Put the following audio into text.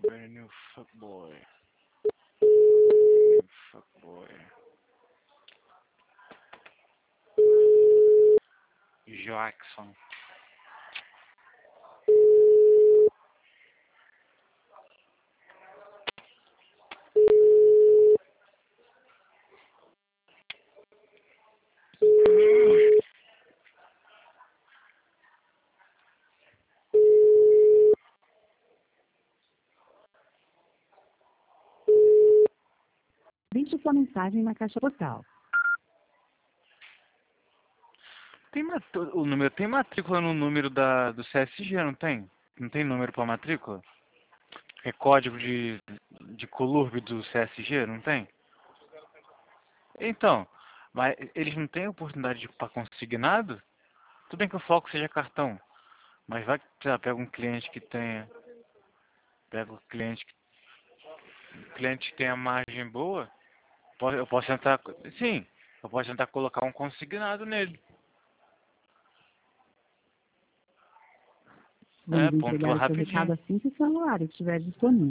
Very new fuckboy. New fuckboy. Jackson. Deixe sua mensagem na caixa postal. O número tem matrícula no número do CSG, não tem? Não tem número para matrícula? É código de COLURB do CSG, não tem? Então, mas eles não têm oportunidade de para consignado? Tudo bem que o foco seja cartão, mas vai que sei lá, pega um cliente que tenha, pega o cliente que tenha margem boa, eu posso tentar, sim, eu posso tentar colocar um consignado nele. Vamos Pontua entregar o seu rapidinho. recado assim que o celular estiver disponível.